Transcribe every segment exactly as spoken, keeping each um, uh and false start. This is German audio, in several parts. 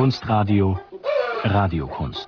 Kunstradio Radiokunst.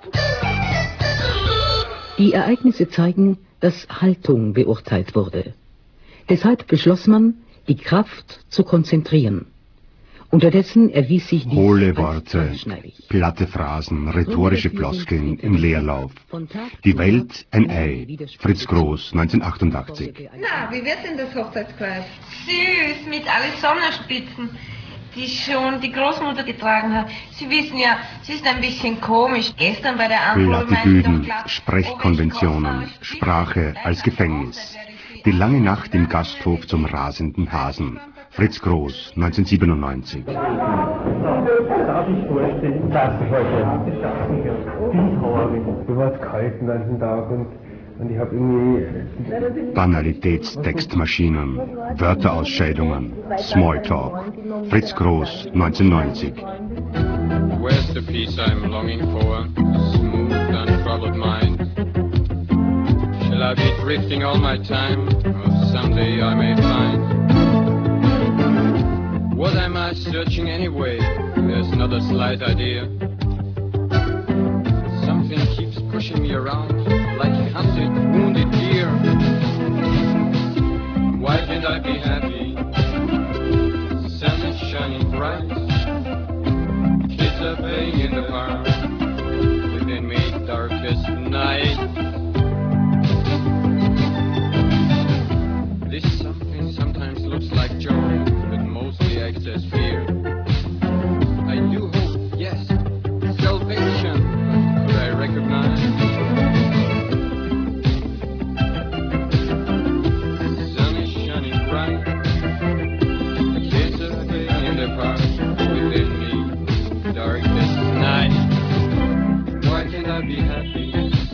Die Ereignisse zeigen, dass Haltung beurteilt wurde. Deshalb beschloss man, die Kraft zu konzentrieren. Unterdessen erwies sich dies hohle Worte, platte Phrasen, rhetorische Floskeln im Leerlauf. Die Welt ein Ei. Fritz Groß, neunzehnhundertachtundachtzig. Na, wie wird denn das Hochzeitskleid? Süß, mit alle Sonnenspitzen, die schon die Großmutter getragen hat. Sie wissen ja, sie ist ein bisschen komisch. Gestern bei der Anprobe Plattitüden, Sprechkonventionen, Sprache als Gefängnis. Die lange Nacht im Gasthof zum rasenden Hasen. Fritz Groß, neunzehnhundertsiebenundneunzig. Darf ich vorstellen, dass ich heute mir war es kalt den ganzen Tag und, und ich habe irgendwie... Banalitätstextmaschinen, Wörterausscheidungen, Smalltalk. Fritz Groß, neunzehnhundertneunzig. Where's the peace I'm longing for? Smooth, untroubled mind. Shall I be drifting all my time? Or someday I may find. What am I searching anyway? There's not a slight idea. Something keeps pushing me around like a hunted, wounded deer. Why can't I be happy? The sun is shining bright. Kids are playing in the park. Within me, darkest night. This something sometimes looks like joy, but mostly acts as fear. I do hope, yes, salvation, could I recognize? The sun is shining bright, the kids are playing in the park, within me, darkest night. Why can't I be happy?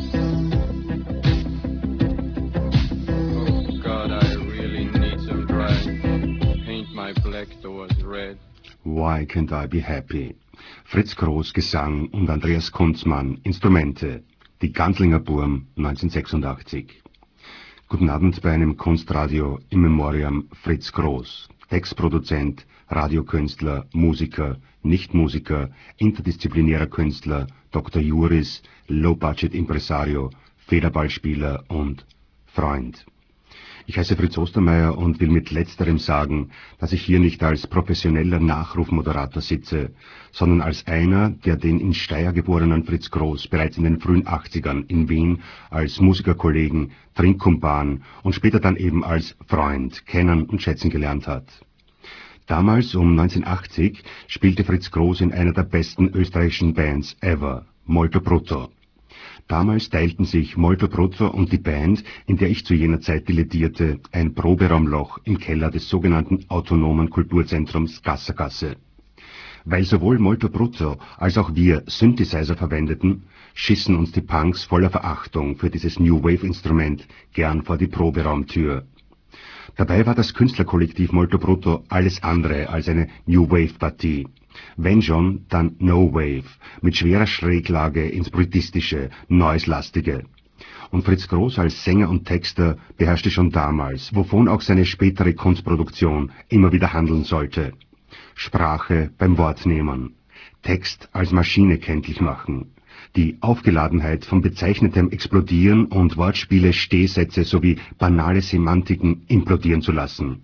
Why can't I be happy? Fritz Groß Gesang und Andreas Kunzmann Instrumente. Die Ganslinger Burm, neunzehnhundertsechsundachtzig. Guten Abend bei einem Kunstradio in Memoriam Fritz Groß. Textproduzent, Radiokünstler, Musiker, Nichtmusiker, interdisziplinärer Künstler, Doktor Juris, Low-Budget-Impresario, Federballspieler und Freund. Ich heiße Fritz Ostermeier und will mit letzterem sagen, dass ich hier nicht als professioneller Nachrufmoderator sitze, sondern als einer, der den in Steyr geborenen Fritz Groß bereits in den frühen achtzigern in Wien als Musikerkollegen, Trinkkumpan und später dann eben als Freund kennen und schätzen gelernt hat. Damals, um neunzehnhundertachtzig, spielte Fritz Groß in einer der besten österreichischen Bands ever, Molto Brutto. Damals teilten sich Molto Brutto und die Band, in der ich zu jener Zeit dilettierte, ein Proberaumloch im Keller des sogenannten autonomen Kulturzentrums Gassergasse. Weil sowohl Molto Brutto als auch wir Synthesizer verwendeten, schissen uns die Punks voller Verachtung für dieses New Wave Instrument gern vor die Proberaumtür. Dabei war das Künstlerkollektiv Molto Brutto alles andere als eine New Wave Partie. Wenn schon, dann No Wave, mit schwerer Schräglage ins Bruitistische, Noise-lastige. Und Fritz Groß als Sänger und Texter beherrschte schon damals, wovon auch seine spätere Kunstproduktion immer wieder handeln sollte. Sprache beim Wortnehmen, Text als Maschine kenntlich machen, die Aufgeladenheit von bezeichnetem Explodieren und Wortspiele, Stehsätze sowie banale Semantiken implodieren zu lassen.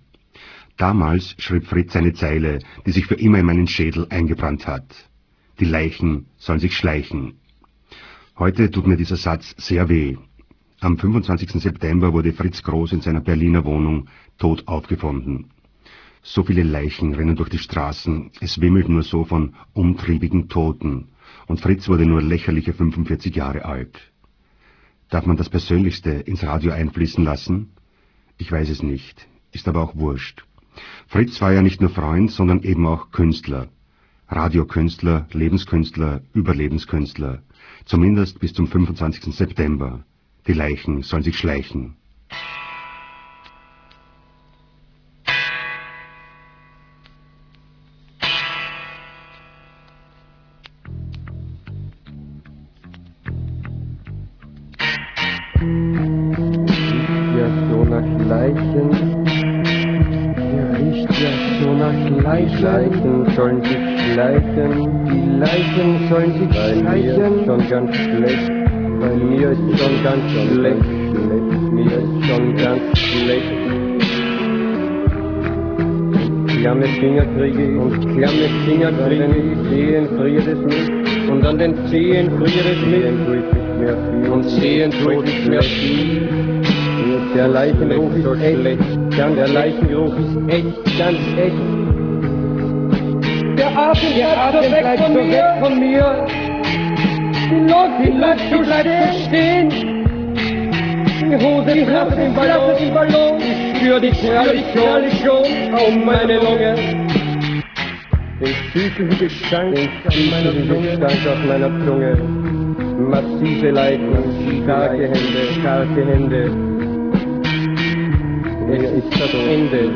Damals schrieb Fritz eine Zeile, die sich für immer in meinen Schädel eingebrannt hat. Die Leichen sollen sich schleichen. Heute tut mir dieser Satz sehr weh. Am fünfundzwanzigsten September wurde Fritz Groß in seiner Berliner Wohnung tot aufgefunden. So viele Leichen rennen durch die Straßen, es wimmelt nur so von umtriebigen Toten. Und Fritz wurde nur lächerliche fünfundvierzig Jahre alt. Darf man das Persönlichste ins Radio einfließen lassen? Ich weiß es nicht, ist aber auch wurscht. Fritz war ja nicht nur Freund, sondern eben auch Künstler. Radiokünstler, Lebenskünstler, Überlebenskünstler. Zumindest bis zum fünfundzwanzigsten September. Die Leichen sollen sich schleichen. Ja, so nach Leichen. Hier riecht ja so nach Die Leichen sollen sich schleichen, die Leichen sollen sich schleichen. Schon ganz schlecht, bei mir ist schon ganz schlecht, mir ist schon ganz schlecht. Klamme Finger kriege ich und klamme Finger kriege ich, Zehen friert es mich und an den Zehen friert es mich und Zehen tut nicht mehr viel. Der Leichengeruch ist echt, der Leichengeruch ist echt, ganz echt. Der Atem, der Atem bleibt so weg von mir. Die Luft, die bleibt so stehen. Die Hose platzt im Ballon. Ich spür die Tradition auf meine Lunge. Den süßlichen Gestank, den süßlichen Gestank auf meiner Zunge. Massive Leichen, starke Hände, starke Hände. Es ist das Ende.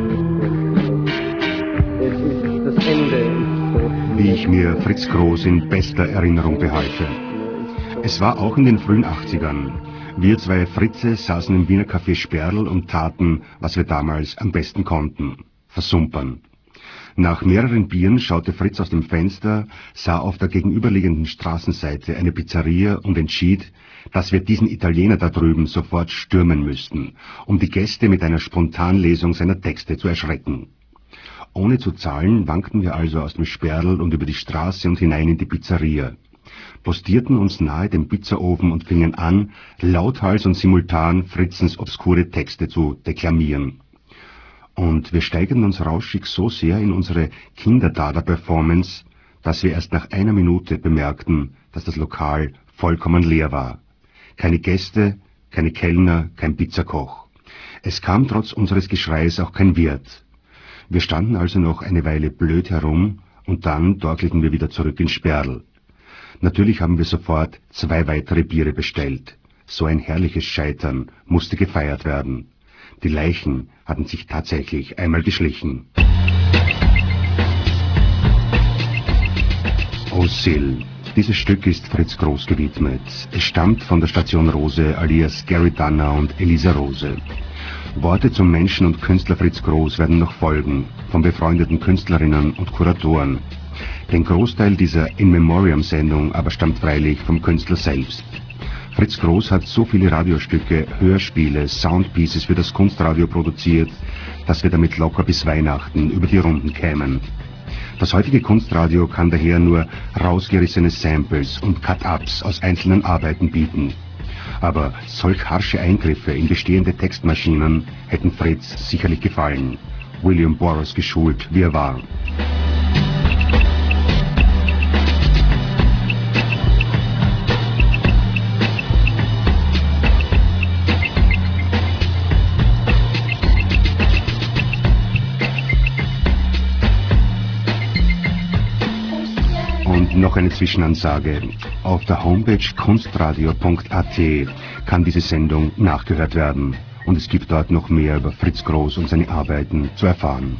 Es ist das Ende. Wie ich mir Fritz Groß in bester Erinnerung behalte. Es war auch in den frühen achtzigern. Wir zwei Fritze saßen im Wiener Café Sperl und taten, was wir damals am besten konnten: versumpern. Nach mehreren Bieren schaute Fritz aus dem Fenster, sah auf der gegenüberliegenden Straßenseite eine Pizzeria und entschied, dass wir diesen Italiener da drüben sofort stürmen müssten, um die Gäste mit einer Spontanlesung seiner Texte zu erschrecken. Ohne zu zahlen wankten wir also aus dem Sperl und über die Straße und hinein in die Pizzeria, postierten uns nahe dem Pizzaofen und fingen an, lauthals und simultan Fritzens obskure Texte zu deklamieren. Und wir steigerten uns rauschig so sehr in unsere Kinderdada-Performance, dass wir erst nach einer Minute bemerkten, dass das Lokal vollkommen leer war. Keine Gäste, keine Kellner, kein Pizzakoch. Es kam trotz unseres Geschreis auch kein Wirt. Wir standen also noch eine Weile blöd herum und dann torkelten wir wieder zurück ins Sperl. Natürlich haben wir sofort zwei weitere Biere bestellt. So ein herrliches Scheitern musste gefeiert werden. Die Leichen hatten sich tatsächlich einmal geschlichen. O Sill. Dieses Stück ist Fritz Groß gewidmet. Es stammt von der Station Rose alias Gary Dunner und Elisa Rose. Worte zum Menschen und Künstler Fritz Groß werden noch folgen, von befreundeten Künstlerinnen und Kuratoren. Den Großteil dieser In-Memoriam-Sendung aber stammt freilich vom Künstler selbst. Fritz Groß hat so viele Radiostücke, Hörspiele, Soundpieces für das Kunstradio produziert, dass wir damit locker bis Weihnachten über die Runden kämen. Das heutige Kunstradio kann daher nur rausgerissene Samples und Cut-Ups aus einzelnen Arbeiten bieten. Aber solch harsche Eingriffe in bestehende Textmaschinen hätten Fritz sicherlich gefallen. William Burroughs geschult, wie er war. Und noch eine Zwischenansage. Auf der Homepage kunstradio punkt at kann diese Sendung nachgehört werden. Und es gibt dort noch mehr über Fritz Groß und seine Arbeiten zu erfahren.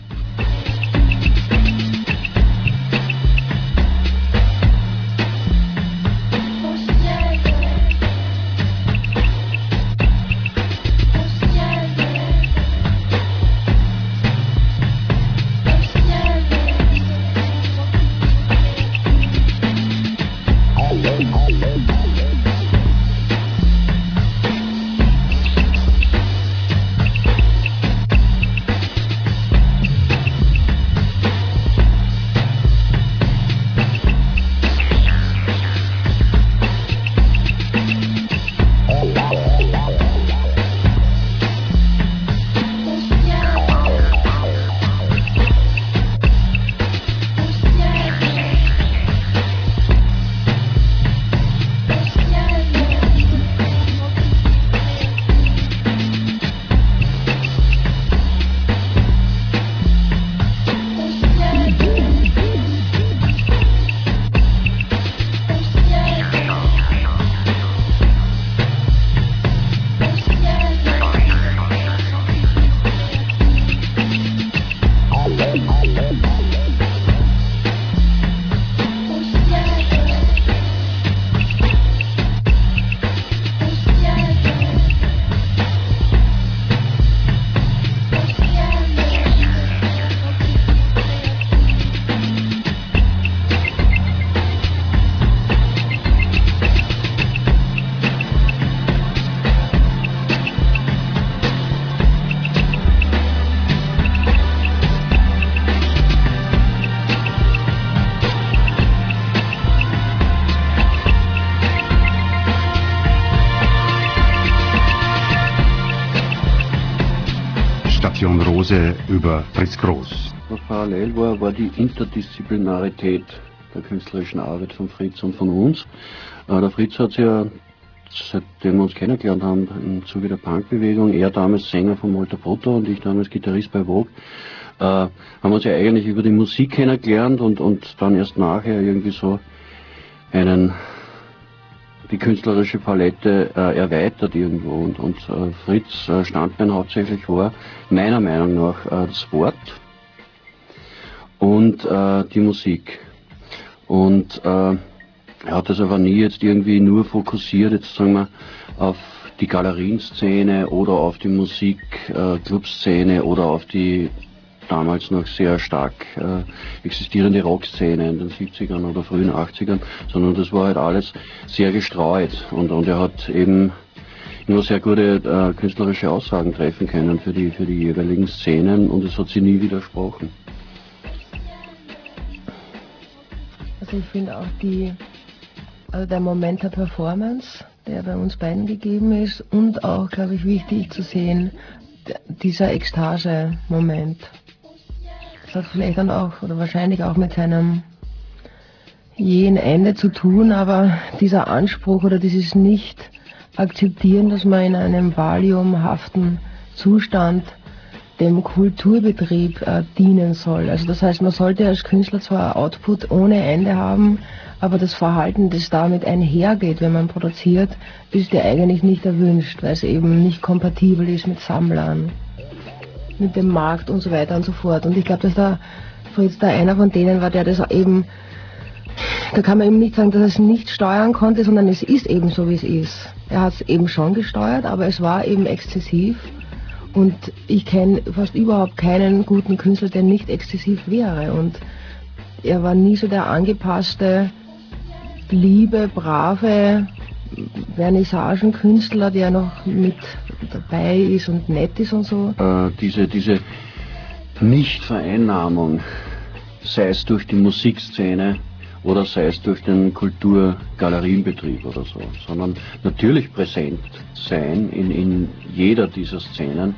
Station Rose über Fritz Groß. Was parallel war, war die Interdisziplinarität der künstlerischen Arbeit von Fritz und von uns. Äh, der Fritz hat sich ja, seitdem wir uns kennengelernt haben, im Zuge der Punkbewegung, er damals Sänger von Molto Protto und ich damals Gitarrist bei Vogue, äh, haben uns ja eigentlich über die Musik kennengelernt und, und dann erst nachher irgendwie so einen, die künstlerische Palette äh, erweitert irgendwo. Und, und äh, Fritz äh, Standbein hauptsächlich war, meiner Meinung nach, äh, das Wort und äh, die Musik. Und äh, er hat das aber nie jetzt irgendwie nur fokussiert, jetzt sagen wir, auf die Galerienszene oder auf die Musik-Clubszene äh, oder auf die damals noch sehr stark äh, existierende Rockszene in den siebzigern oder frühen achtzigern, sondern das war halt alles sehr gestreut. Und, und er hat eben nur sehr gute äh, künstlerische Aussagen treffen können für die, für die jeweiligen Szenen und es hat sie nie widersprochen. Also ich finde auch die, also der Moment der Performance, der bei uns beiden gegeben ist und auch, glaube ich, wichtig zu sehen, dieser Ekstase-Moment. Das hat vielleicht dann auch, oder wahrscheinlich auch mit seinem jähen Ende zu tun, aber dieser Anspruch oder dieses Nicht-Akzeptieren, dass man in einem valiumhaften Zustand dem Kulturbetrieb äh, dienen soll. Also das heißt, man sollte als Künstler zwar Output ohne Ende haben, aber das Verhalten, das damit einhergeht, wenn man produziert, ist ja eigentlich nicht erwünscht, weil es eben nicht kompatibel ist mit Sammlern, mit dem Markt und so weiter und so fort. Und ich glaube, dass der Fritz da einer von denen war, der das eben, da kann man eben nicht sagen, dass er es nicht steuern konnte, sondern es ist eben so, wie es ist. Er hat es eben schon gesteuert, aber es war eben exzessiv. Und ich kenne fast überhaupt keinen guten Künstler, der nicht exzessiv wäre. Und er war nie so der angepasste, liebe, brave Vernissagenkünstler, der noch mit dabei ist und nett ist und so. Äh, diese, diese Nichtvereinnahmung, sei es durch die Musikszene oder sei es durch den Kulturgalerienbetrieb oder so, sondern natürlich präsent sein in, in jeder dieser Szenen,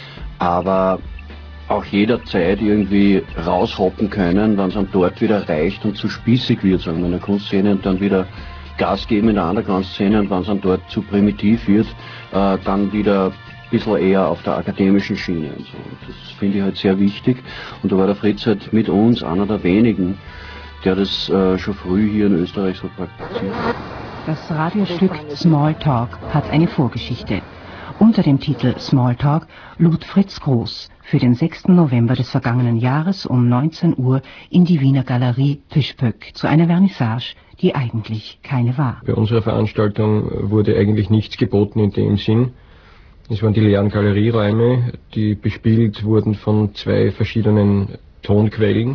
aber auch jederzeit irgendwie raushoppen können, wenn es dann dort wieder reicht und zu spießig wird, sagen wir in der Kunstszene, und dann wieder Gas geben in der Underground-Szene, und wenn es dann dort zu primitiv wird, äh, dann wieder ein bisschen eher auf der akademischen Schiene und so. Und das finde ich halt sehr wichtig, und da war der Fritz halt mit uns einer der wenigen, der das äh, schon früh hier in Österreich so praktiziert hat. Das Radiostück Small Talk hat eine Vorgeschichte. Unter dem Titel Small Talk lud Fritz Groß für den sechsten November des vergangenen Jahres um neunzehn Uhr in die Wiener Galerie Püspöck zu einer Vernissage, die eigentlich keine war. Bei unserer Veranstaltung wurde eigentlich nichts geboten in dem Sinn. Es waren die leeren Galerieräume, die bespielt wurden von zwei verschiedenen Tonquellen,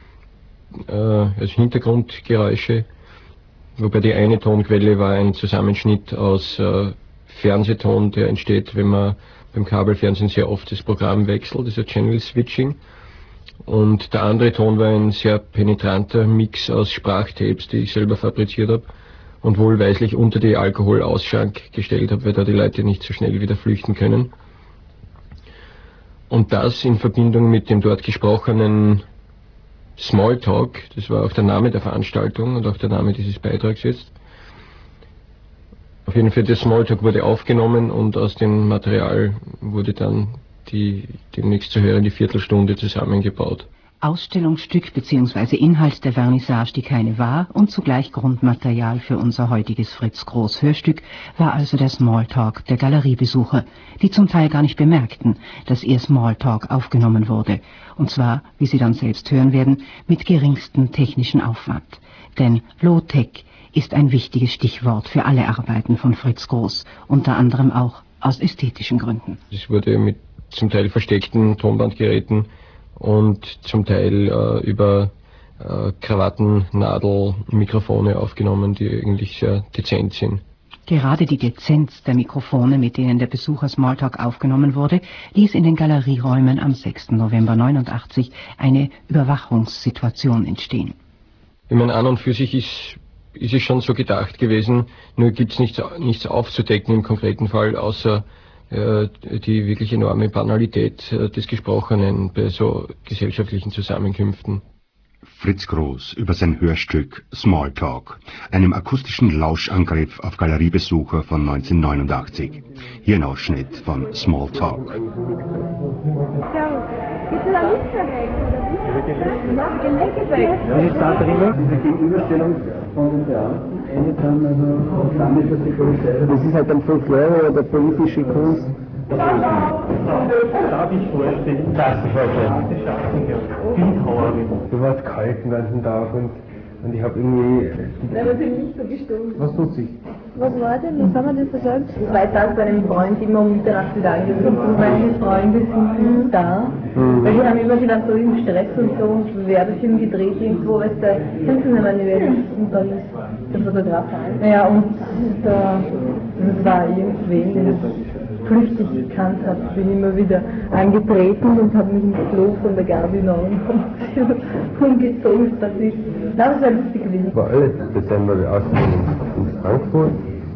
äh, also Hintergrundgeräusche, wobei die eine Tonquelle war ein Zusammenschnitt aus äh, Fernsehton, der entsteht, wenn man beim Kabelfernsehen sehr oft das Programm wechselt, das ist ein Channel Switching. Und der andere Ton war ein sehr penetranter Mix aus Sprachtapes, die ich selber fabriziert habe und wohlweislich unter die Alkoholausschank gestellt habe, weil da die Leute nicht so schnell wieder flüchten können. Und das in Verbindung mit dem dort gesprochenen Smalltalk, das war auch der Name der Veranstaltung und auch der Name dieses Beitrags jetzt. Auf jeden Fall, der Smalltalk wurde aufgenommen und aus dem Material wurde dann die demnächst zu hörende Viertelstunde zusammengebaut. Ausstellungsstück bzw. Inhalt der Vernissage, die keine war, und zugleich Grundmaterial für unser heutiges Fritz Groß Hörstück, war also der Smalltalk der Galeriebesucher, die zum Teil gar nicht bemerkten, dass ihr Smalltalk aufgenommen wurde. Und zwar, wie Sie dann selbst hören werden, mit geringstem technischen Aufwand. Denn Low-Tech ist ein wichtiges Stichwort für alle Arbeiten von Fritz Groß, unter anderem auch aus ästhetischen Gründen. Es wurde mit zum Teil versteckten Tonbandgeräten und zum Teil äh, über äh, Krawatten, Nadel, Mikrofone aufgenommen, die eigentlich sehr dezent sind. Gerade die Dezenz der Mikrofone, mit denen der Besucher Smalltalk aufgenommen wurde, ließ in den Galerieräumen am sechsten November neunundachtzig eine Überwachungssituation entstehen. Ich meine, an und für sich ist, ist es schon so gedacht gewesen, nur gibt es nichts, nichts aufzudecken im konkreten Fall, außer die wirklich enorme Banalität des Gesprochenen bei so gesellschaftlichen Zusammenkünften. Fritz Groß über sein Hörstück Smalltalk, einem akustischen Lauschangriff auf Galeriebesucher von neunzehnhundertneunundachtzig. Hier ein Ausschnitt von Smalltalk. Was ist da drin? Die Gegenüberstellung von den Beamten, eine dann also damit, dass die Polizei... Das ist halt dann Folklore oder politische Kunst. Darf ich vorstellen? Darfst du vorstellen? Bildhauerin. Du warst kalt den ganzen Tag und, und ich habe irgendwie... Nein, wir sind nicht so gestorben. Was tut sich? Was war denn? Was haben wir denn versäumt? Zwei Tage bei einem Freund immer um Mitternacht wieder angerufen. Meine Freunde sind da. Mhm. Weil die haben immer gedacht, so im Stress und so, und Werbefilm gedreht irgendwo, weißt du, kennst du nicht mehr Welt? Und dann ist der Fotograf. Ja, und da, das war irgendwen, den ich flüchtig gekannt habe, bin immer wieder angetreten und habe mich im Klo von der Gabi noch umgezogen. Das ist, das wäre lustig gewesen. War alles Dezember in Frankfurt.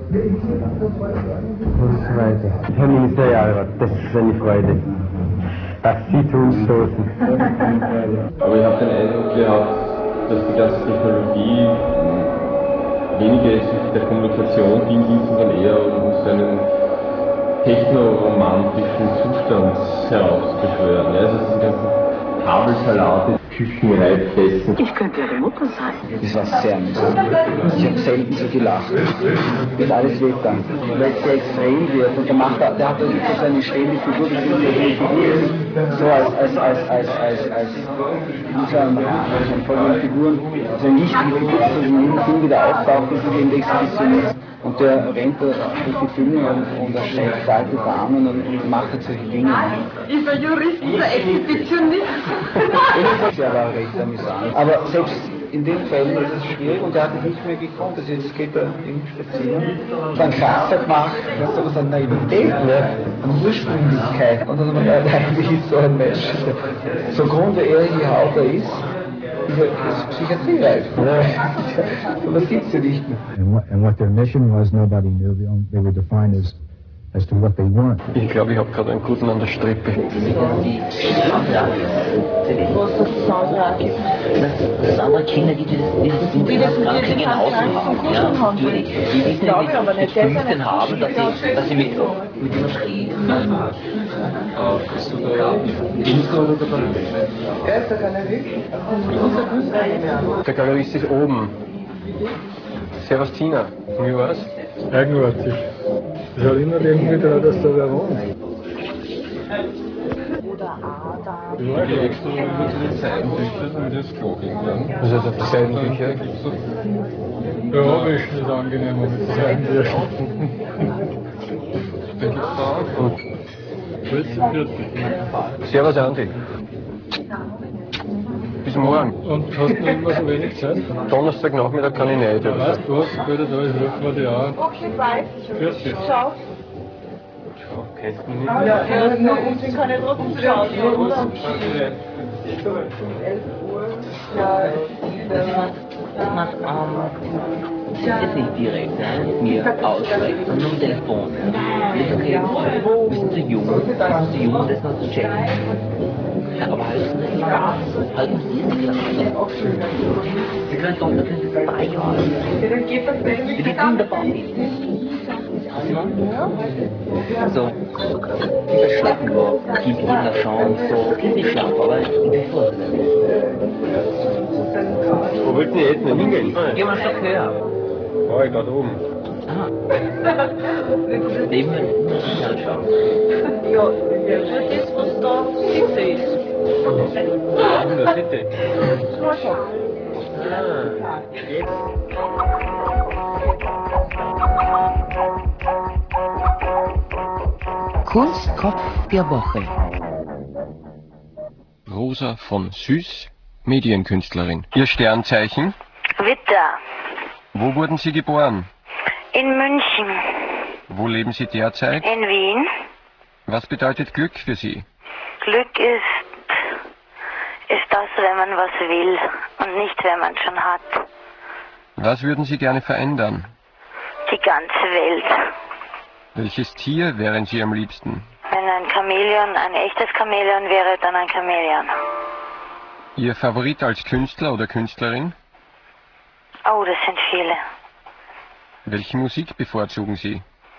Und so weiter. Herr Ministerialrat, das ist eine Freude, dass Sie zu uns stoßen. Aber ich habe den Eindruck gehabt, dass die ganze Technologie weniger der Kommunikation dient, sondern eher um so einen technoromantischen Zustand heraufzubeschwören. Ja, also diese ganzen Kabelsalate, Küchenreibfesten. Ich könnte Ihre Mutter sein. Das war sehr amüsant. Ich habe selten so gelacht. Mir ist alles wehgegangen. Weil es sehr extrem wird. Und der, macht, der hat da so seine stehende Figur, das ist eine Figur, so als, als, als, als, als, als, wie so ein Rahmen von folgenden Figuren, also eine wichtige Figur, die in jedem Film wieder auftaucht, das ist eben der Exhibitionist. Und der rennt da durch die Filme und, und erschreckt alte Damen und, und macht halt solche Dinge. Ich war Jurist, ich war Exhibitionist. Das war recht amüsant. Aber selbst in den Fällen ist es schwierig und er hat es nicht mehr gekonnt. Also jetzt geht er irgendwie spazieren. Dann krasser gemacht, weißt du, was an Naivität, ne? An Ursprünglichkeit. Und dann hat man gedacht, eigentlich ist so ein Mensch. So Grund, wie er hier Autor ist, ist er psychiatriereif. So was gibt's ja nicht mehr. And what, and what their mission was, nobody knew. They were defined as as to what they want. Ich glaube, ich habe gerade einen guten an der Strippe. Das andere Kinder, die dieses, dieses die das ganz in Hause haben, ja, die, die wissen mit, mit fünfzehn haben, dass sie, dass sie mit, mit ihm reden. Bist du da Künstler oder der Galerie? Der Galerist ist oben. Servus Tina, wie war's? Eigenartig. Ich habe immer irgendwie da, dass da wer wohnt. Du legst du über zu den Seitentüchern und das Klo irgendwann. Also auf der Seitentücher? Ja, habe ich nicht angenehm mit den Seitentüchern. Dann geht's da und Servus Andi. Bis morgen. Und hast du immer so wenig Zeit? Donnerstagnachmittag kann ich nicht. Ja, weißt du was, später da ist, rufen wir dich an. Okay, bye. Fertig. Ciao. Ciao, kennt man nicht. Ja, ja, nur uns kann ich trotzdem schauen, oder? Das macht, ähm, das ist nicht direkt, ja, mit mir aussprechen, sondern am Telefon. Ja. Das ist okay, wir sind zu jung, wir sind zu jung, das noch zu checken. Ja, aber halt nicht Spaß, halt nicht diese Klasse. Wir können doch, das ist drei Jahre. Die wird wunderbar finden. Also, die verschlafen wir, die Kinder schauen, so, das ist nicht schlapp, aber ich bin vorsichtig. Wo wollten die jetzt nicht hingehen? Gehen wir schon höher. Oh, ich gerade oben. Ah. Neben mir nicht anschauen. Ja, das ist, was da Sitze ist. Ah, in der Sitte. Ah, jetzt. Kunstkopf der Woche. Rosa von Süß, Medienkünstlerin. Ihr Sternzeichen? Witter. Wo wurden Sie geboren? In München. Wo leben Sie derzeit? In Wien. Was bedeutet Glück für Sie? Glück ist, ist das, wenn man was will und nicht, wenn man schon hat. Was würden Sie gerne verändern? Die ganze Welt. Welches Tier wären Sie am liebsten? Wenn ein Chamäleon ein echtes Chamäleon wäre, dann ein Chamäleon. Ihr Favorit als Künstler oder Künstlerin? Oh, das sind viele. Welche Musik bevorzugen Sie?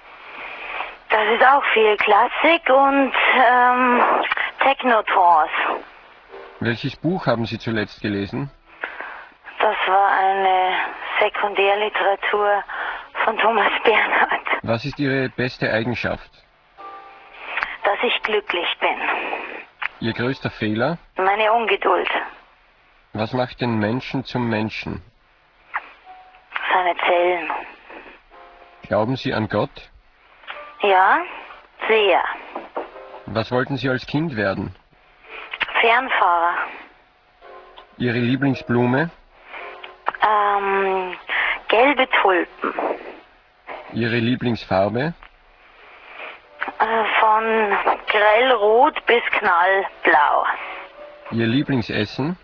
Das ist auch viel Klassik und ähm, Techno-Trance. Welches Buch haben Sie zuletzt gelesen? Das war eine Sekundärliteratur von Thomas Bernhard. Was ist Ihre beste Eigenschaft? Dass ich glücklich bin. Ihr größter Fehler? Meine Ungeduld. Was macht den Menschen zum Menschen? Seine Zellen. Glauben Sie an Gott? Ja, sehr. Was wollten Sie als Kind werden? Fernfahrer. Ihre Lieblingsblume? Ähm, gelbe Tulpen. Ihre Lieblingsfarbe? Äh, von grellrot bis knallblau. Ihr Lieblingsessen?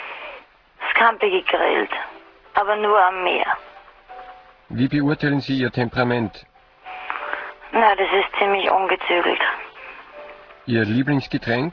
Scampi gegrillt, aber nur am Meer. Wie beurteilen Sie Ihr Temperament? Na, das ist ziemlich ungezügelt. Ihr Lieblingsgetränk?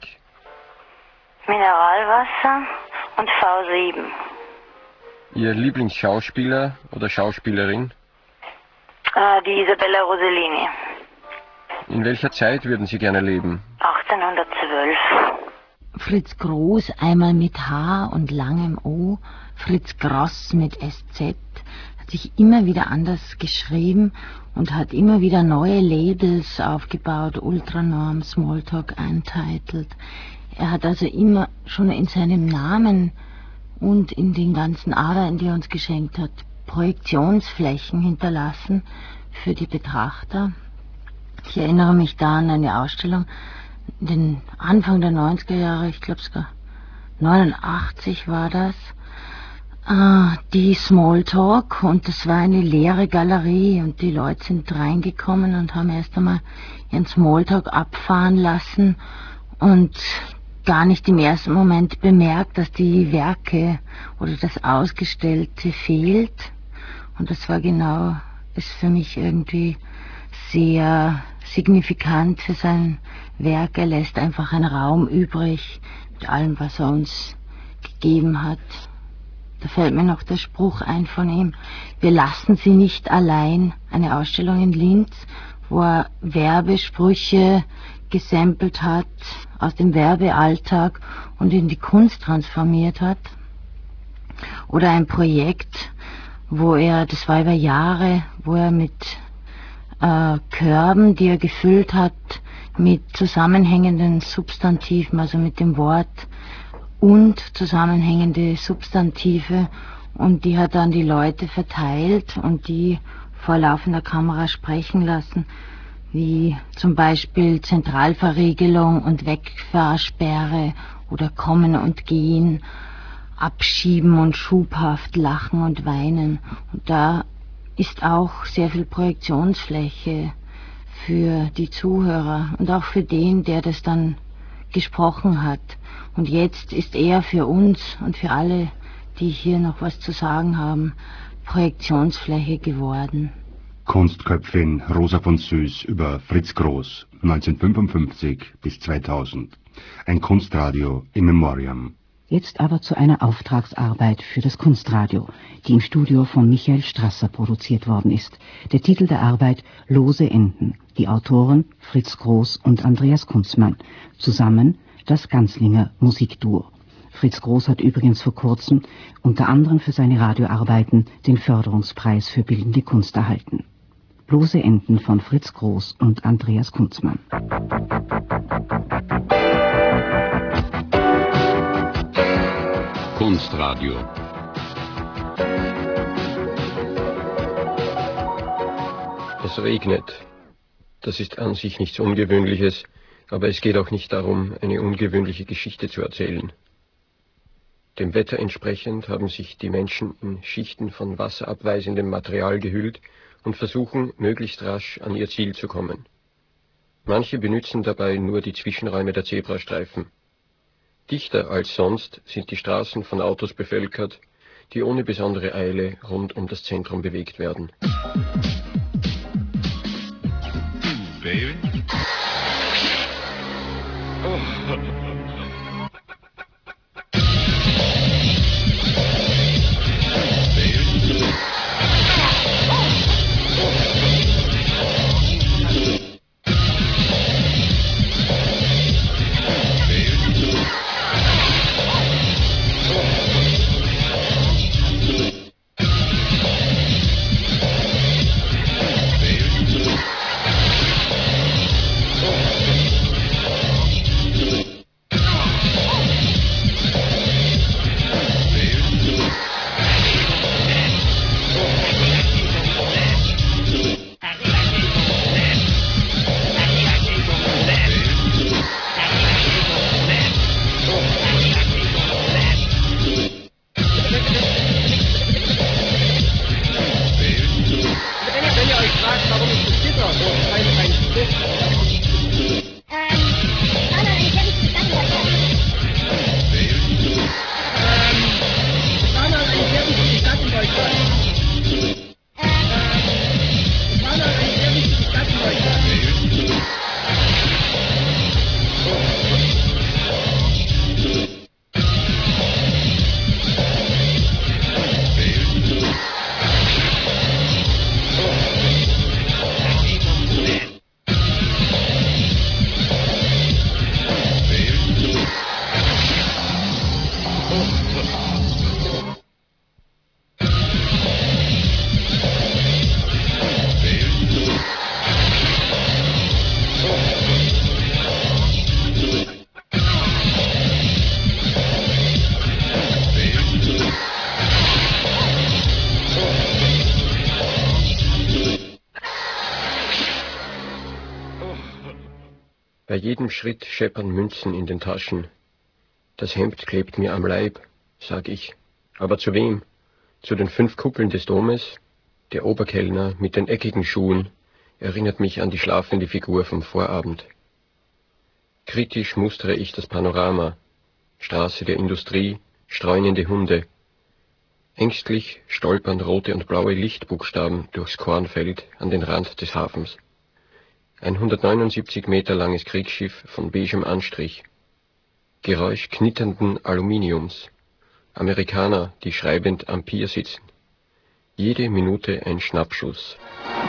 Mineralwasser und V sieben. Ihr Lieblingsschauspieler oder Schauspielerin? Äh, die Isabella Rossellini. In welcher Zeit würden Sie gerne leben? achtzehnhundertzwölf. Fritz Groß einmal mit H und langem O, Fritz Gross mit S Z, hat sich immer wieder anders geschrieben und hat immer wieder neue Labels aufgebaut, Ultranorm, Smalltalk, Untitled. Er hat also immer schon in seinem Namen und in den ganzen Arbeiten, die er uns geschenkt hat, Projektionsflächen hinterlassen für die Betrachter. Ich erinnere mich da an eine Ausstellung, den Anfang der neunziger Jahre, ich glaube sogar neunundachtzig war das, äh, die Smalltalk, und das war eine leere Galerie und die Leute sind reingekommen und haben erst einmal ihren Smalltalk abfahren lassen und gar nicht im ersten Moment bemerkt, dass die Werke oder das Ausgestellte fehlt. Und das war genau, ist für mich irgendwie sehr signifikant für sein Werk. Er lässt einfach einen Raum übrig mit allem, was er uns gegeben hat. Da fällt mir noch der Spruch ein von ihm: Wir lassen sie nicht allein. Eine Ausstellung in Linz, wo er Werbesprüche gesampelt hat aus dem Werbealltag und in die Kunst transformiert hat. Oder ein Projekt, wo er, das war über Jahre, wo er mit äh, Körben, die er gefüllt hat, mit zusammenhängenden Substantiven, also mit dem Wort und zusammenhängende Substantive, und die hat dann die Leute verteilt und die vor laufender Kamera sprechen lassen, wie zum Beispiel Zentralverriegelung und Wegfahrsperre oder Kommen und Gehen, Abschieben und schubhaft Lachen und Weinen. Und da ist auch sehr viel Projektionsfläche für die Zuhörer und auch für den, der das dann gesprochen hat. Und jetzt ist er für uns und für alle, die hier noch was zu sagen haben, Projektionsfläche geworden. Kunstköpfin Rosa von Süß über Fritz Groß, neunzehnhundertfünfundfünfzig bis zweitausend. Ein Kunstradio in Memoriam. Jetzt aber zu einer Auftragsarbeit für das Kunstradio, die im Studio von Michael Strasser produziert worden ist. Der Titel der Arbeit: Lose Enden. Die Autoren Fritz Groß und Andreas Kunzmann. Zusammen das Ganslinger Musikduo. Fritz Groß hat übrigens vor kurzem unter anderem für seine Radioarbeiten den Förderungspreis für bildende Kunst erhalten. Lose Enden von Fritz Groß und Andreas Kunzmann. Kunstradio. Es regnet. Das ist an sich nichts Ungewöhnliches, aber es geht auch nicht darum, eine ungewöhnliche Geschichte zu erzählen. Dem Wetter entsprechend haben sich die Menschen in Schichten von wasserabweisendem Material gehüllt und versuchen, möglichst rasch an ihr Ziel zu kommen. Manche benützen dabei nur die Zwischenräume der Zebrastreifen. Dichter als sonst sind die Straßen von Autos bevölkert, die ohne besondere Eile rund um das Zentrum bewegt werden. baby. Oh. Bei jedem Schritt scheppern Münzen in den Taschen. Das Hemd klebt mir am Leib, sag ich. Aber zu wem? Zu den fünf Kuppeln des Domes? Der Oberkellner mit den eckigen Schuhen erinnert mich an die schlafende Figur vom Vorabend. Kritisch mustere ich das Panorama. Straße der Industrie, streunende Hunde. Ängstlich stolpern rote und blaue Lichtbuchstaben durchs Kornfeld an den Rand des Hafens. Ein hundertneunundsiebzig Meter langes Kriegsschiff von beigem Anstrich. Geräusch knitternden Aluminiums. Amerikaner, die schreibend am Pier sitzen. Jede Minute ein Schnappschuss.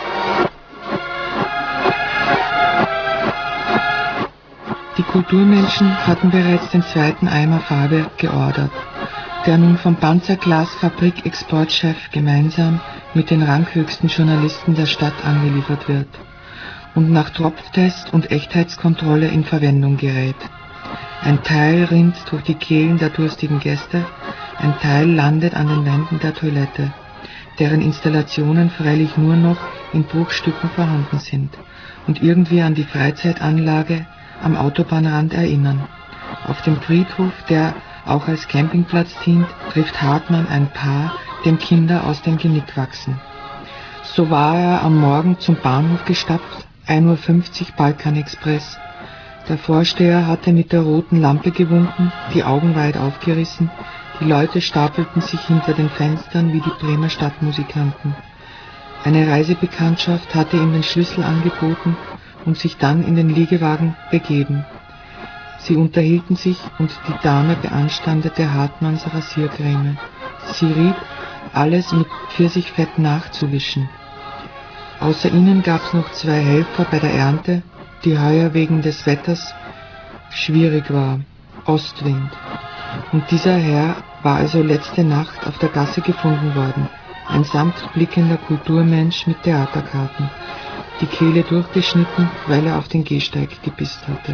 Die Kulturmenschen hatten bereits den zweiten Eimer Farbe geordert, der nun vom Panzerglasfabrik-Exportchef gemeinsam mit den ranghöchsten Journalisten der Stadt angeliefert wird und nach Tropftest und Echtheitskontrolle in Verwendung gerät. Ein Teil rinnt durch die Kehlen der durstigen Gäste, ein Teil landet an den Wänden der Toilette, deren Installationen freilich nur noch in Bruchstücken vorhanden sind und irgendwie an die Freizeitanlage am Autobahnrand erinnern. Auf dem Friedhof, der auch als Campingplatz dient, trifft Hartmann ein Paar, dem Kinder aus dem Genick wachsen. So war er am Morgen zum Bahnhof gestapft, ein Uhr fünfzig Balkan-Express. Der Vorsteher hatte mit der roten Lampe gewunken, die Augen weit aufgerissen, die Leute stapelten sich hinter den Fenstern wie die Bremer Stadtmusikanten. Eine Reisebekanntschaft hatte ihm den Schlüssel angeboten und sich dann in den Liegewagen begeben. Sie unterhielten sich und die Dame beanstandete Hartmanns Rasiercreme. Sie riet, alles mit Pfirsichfett nachzuwischen. Außer ihnen gab es noch zwei Helfer bei der Ernte, die heuer wegen des Wetters schwierig war, Ostwind. Und dieser Herr war also letzte Nacht auf der Gasse gefunden worden, ein sanft blickender Kulturmensch mit Theaterkarten, die Kehle durchgeschnitten, weil er auf den Gehsteig gepisst hatte.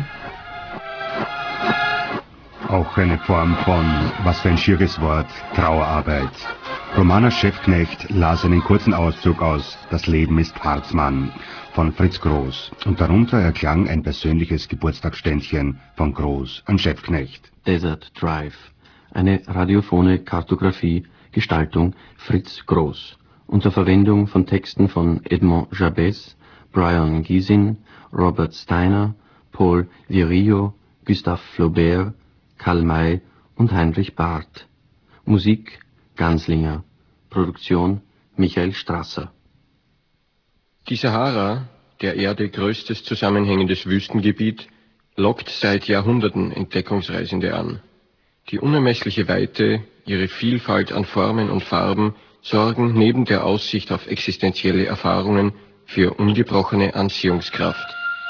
Auch eine Form von, was für ein schieres Wort, Trauerarbeit. Romana Schäffknecht las einen kurzen Auszug aus Das Leben ist Hartmann von Fritz Groß und darunter erklang ein persönliches Geburtstagsständchen von Groß an Schäffknecht. Desert Drive, eine radiophone Kartografie, Gestaltung Fritz Groß, unter Verwendung von Texten von Edmond Jabez, Brian Giesin, Robert Steiner, Paul Virillo, Gustave Flaubert, Karl May und Heinrich Barth. Musik Ganslinger. Produktion Michael Strasser. Die Sahara, der Erde größtes zusammenhängendes Wüstengebiet, lockt seit Jahrhunderten Entdeckungsreisende an. Die unermessliche Weite, ihre Vielfalt an Formen und Farben sorgen neben der Aussicht auf existenzielle Erfahrungen für ungebrochene Anziehungskraft.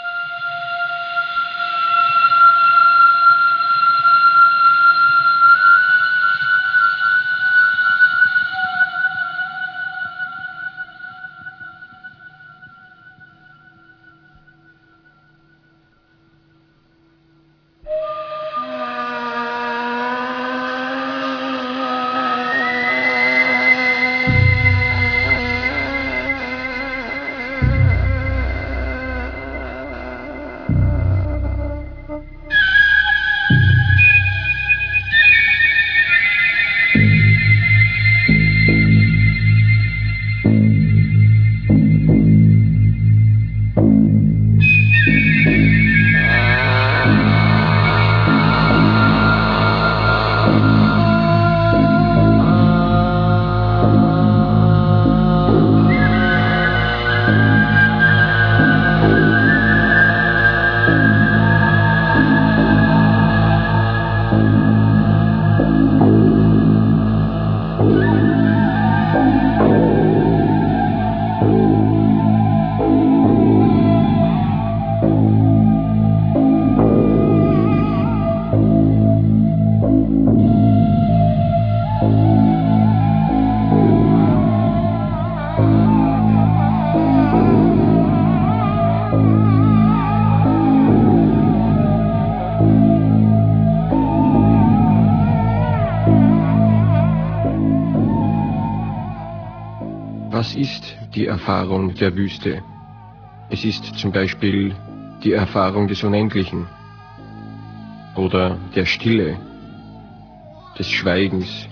Was ist die Erfahrung der Wüste? Es ist zum Beispiel die Erfahrung des Unendlichen oder der Stille, des Schweigens.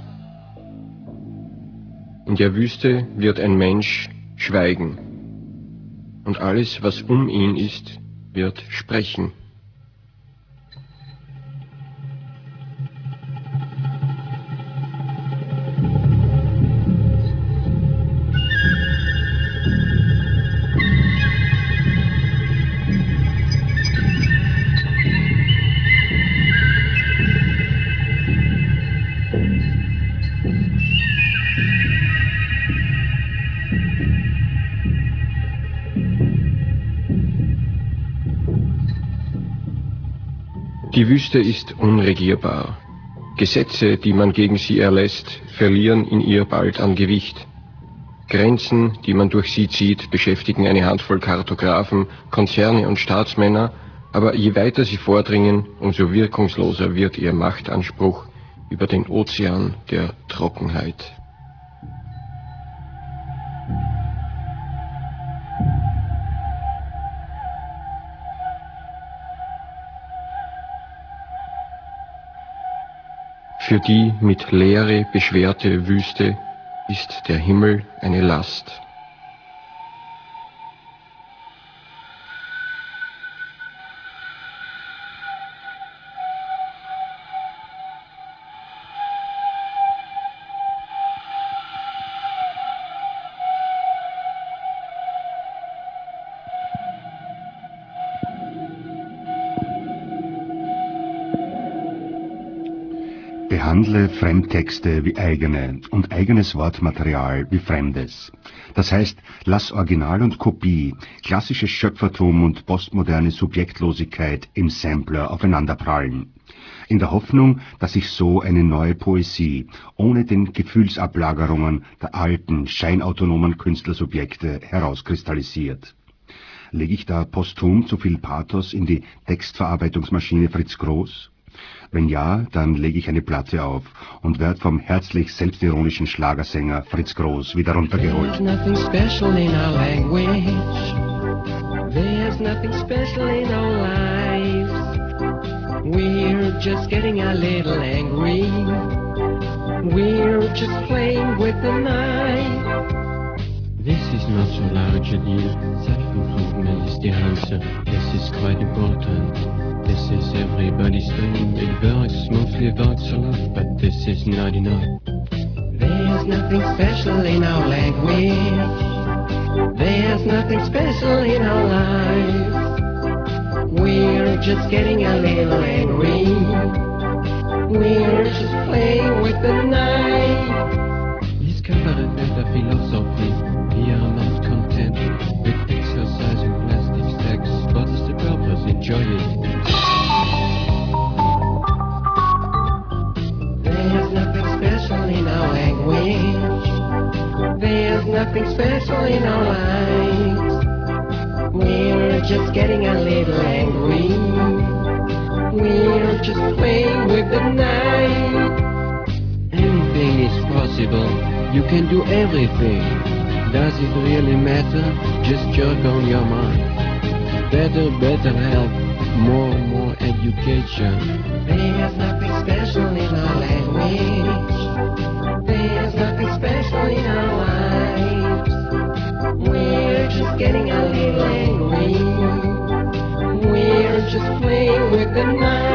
In der Wüste wird ein Mensch schweigen und alles, was um ihn ist, wird sprechen. Die Wüste ist unregierbar. Gesetze, die man gegen sie erlässt, verlieren in ihr bald an Gewicht. Grenzen, die man durch sie zieht, beschäftigen eine Handvoll Kartografen, Konzerne und Staatsmänner, aber je weiter sie vordringen, umso wirkungsloser wird ihr Machtanspruch über den Ozean der Trockenheit. Für die mit Leere beschwerte Wüste ist der Himmel eine Last. Behandle Fremdtexte wie eigene und eigenes Wortmaterial wie fremdes. Das heißt, lass Original und Kopie, klassisches Schöpfertum und postmoderne Subjektlosigkeit im Sampler aufeinanderprallen. In der Hoffnung, dass sich so eine neue Poesie ohne den Gefühlsablagerungen der alten, scheinautonomen Künstlersubjekte herauskristallisiert. Lege ich da posthum zu viel Pathos in die Textverarbeitungsmaschine Fritz Groß? Wenn ja, dann lege ich eine Platte auf und werde vom herzlich selbstironischen Schlagersänger Fritz Groß wieder runtergeholt. There's nothing special in our language. There's nothing special in our lives. We're just getting a little angry. We're just playing with the knife. This is not so large a deal. Self-improvement is the answer. This is quite important. This is everybody's dream. It works, mostly works a lot, but this is not enough. There's nothing special in our language. There's nothing special in our lives. We're just getting a little angry. We're just playing with the night. Discover a better philosophy. We are not content with exercise and plastic sex. What is the purpose? Enjoy it. There's nothing special in our language. There's nothing special in our lives. We're just getting a little angry. We're just playing with the night. Anything is possible. You can do everything. Does it really matter? Just jerk on your mind. Better, better help. More, more education. There's nothing special in our language. There's nothing special in our lives. We're just getting a little angry. We're just playing with the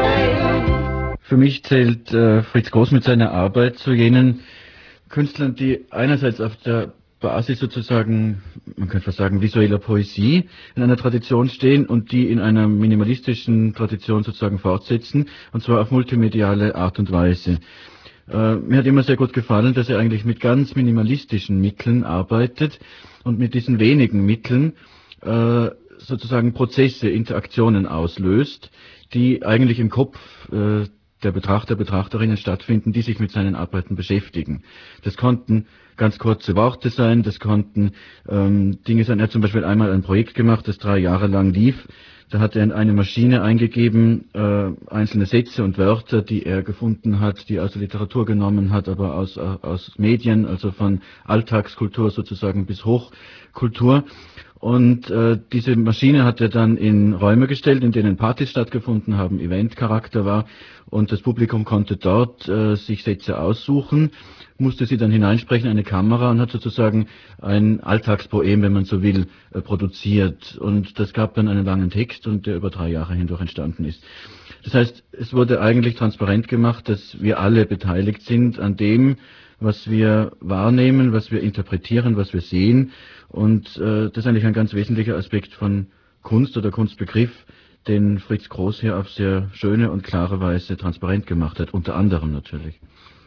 night. Für mich zählt äh, Fritz Groß mit seiner Arbeit zu jenen Künstlern, die einerseits auf der Basis sozusagen, man könnte fast sagen, visueller Poesie in einer Tradition stehen und die in einer minimalistischen Tradition sozusagen fortsetzen, und zwar auf multimediale Art und Weise. Äh, mir hat immer sehr gut gefallen, dass er eigentlich mit ganz minimalistischen Mitteln arbeitet und mit diesen wenigen Mitteln äh, sozusagen Prozesse, Interaktionen auslöst, die eigentlich im Kopf äh, der Betrachter, Betrachterinnen stattfinden, die sich mit seinen Arbeiten beschäftigen. Das konnten ganz kurze Worte sein, das konnten ähm, Dinge sein. Er hat zum Beispiel einmal ein Projekt gemacht, das drei Jahre lang lief. Da hat er in eine Maschine eingegeben, äh, einzelne Sätze und Wörter, die er gefunden hat, die er aus der Literatur genommen hat, aber aus, aus Medien, also von Alltagskultur sozusagen bis Hochkultur. Und äh, diese Maschine hat er dann in Räume gestellt, in denen Partys stattgefunden haben, Eventcharakter war, und das Publikum konnte dort äh, sich Sätze aussuchen, musste sie dann hineinsprechen, eine Kamera, und hat sozusagen ein Alltagspoem, wenn man so will, äh, produziert. Und das gab dann einen langen Text, und der über drei Jahre hindurch entstanden ist. Das heißt, es wurde eigentlich transparent gemacht, dass wir alle beteiligt sind an dem, was wir wahrnehmen, was wir interpretieren, was wir sehen. Und äh, das ist eigentlich ein ganz wesentlicher Aspekt von Kunst oder Kunstbegriff, den Fritz Groß hier auf sehr schöne und klare Weise transparent gemacht hat, unter anderem natürlich.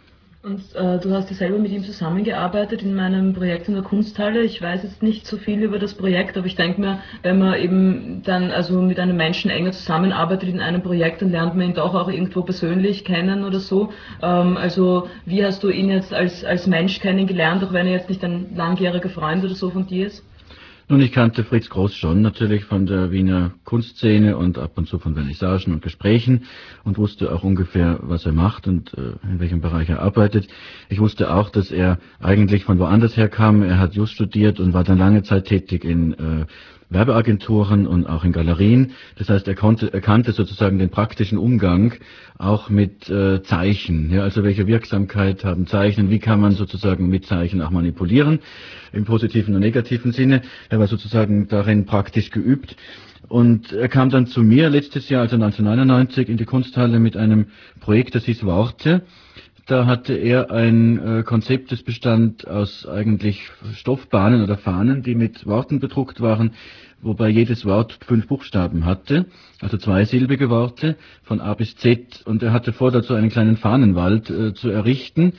Und äh, du hast ja selber mit ihm zusammengearbeitet in meinem Projekt in der Kunsthalle. Ich weiß jetzt nicht so viel über das Projekt, aber ich denke mir, wenn man eben dann also mit einem Menschen enger zusammenarbeitet in einem Projekt, dann lernt man ihn doch auch irgendwo persönlich kennen oder so. Ähm, also wie hast du ihn jetzt als, als Mensch kennengelernt, auch wenn er jetzt nicht ein langjähriger Freund oder so von dir ist? Nun, ich kannte Fritz Groß schon natürlich von der Wiener Kunstszene und ab und zu von Vernissagen und Gesprächen und wusste auch ungefähr, was er macht und äh, in welchem Bereich er arbeitet. Ich wusste auch, dass er eigentlich von woanders her kam. Er hat Just studiert und war dann lange Zeit tätig in äh, Werbeagenturen und auch in Galerien. Das heißt, er konnte, er kannte sozusagen den praktischen Umgang auch mit äh, Zeichen. Ja, also welche Wirksamkeit haben Zeichen? Wie kann man sozusagen mit Zeichen auch manipulieren? Im positiven und negativen Sinne. Er war sozusagen darin praktisch geübt. Und er kam dann zu mir letztes Jahr, also neunzehnhundertneunundneunzig, in die Kunsthalle mit einem Projekt, das hieß Worte. Da hatte er ein äh, Konzept, das bestand aus eigentlich Stoffbahnen oder Fahnen, die mit Worten bedruckt waren, wobei jedes Wort fünf Buchstaben hatte, also zweisilbige Worte von A bis Z. Und er hatte vor, dazu einen kleinen Fahnenwald äh, zu errichten.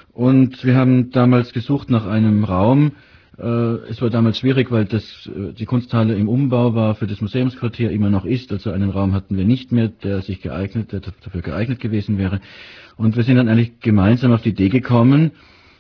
Und wir haben damals gesucht nach einem Raum. Äh, es war damals schwierig, weil das, äh, die Kunsthalle im Umbau war, für das Museumsquartier immer noch ist. Also einen Raum hatten wir nicht mehr, der sich geeignet, der dafür geeignet gewesen wäre. Und wir sind dann eigentlich gemeinsam auf die Idee gekommen,